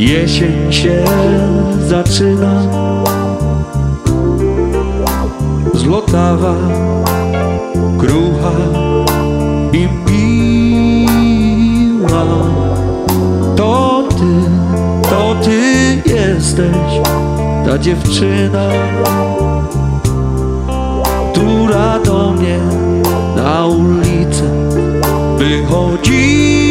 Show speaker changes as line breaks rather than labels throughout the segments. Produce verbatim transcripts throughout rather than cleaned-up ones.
Jesień się zaczyna, złotawa, krucha i miła. To ty, to ty jesteś ta dziewczyna, która do mnie na ulicę wychodziła.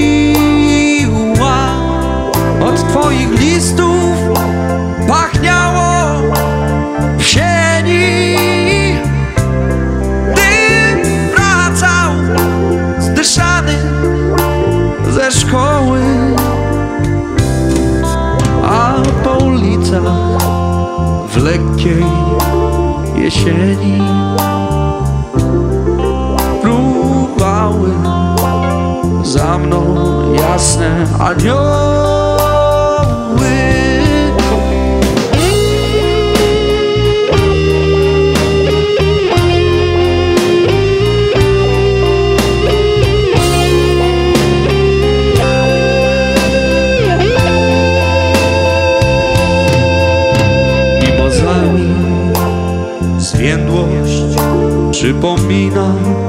Od twoich listów pachniało w sieni, gdym wracał zdyszany ze szkoły, a po ulicach w lekkiej jesieni próbowały za mną jasne anioły. Mimozami zwiędłość przypomina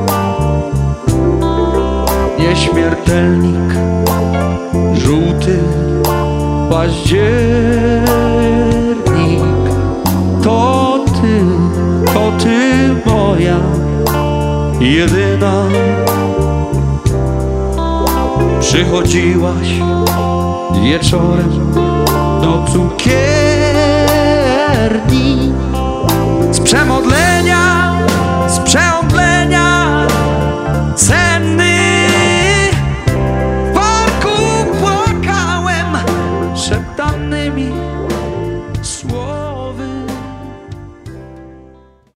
nieśmiertelnik, żółty październik. To ty, to ty moja jedyna. Przychodziłaś wieczorem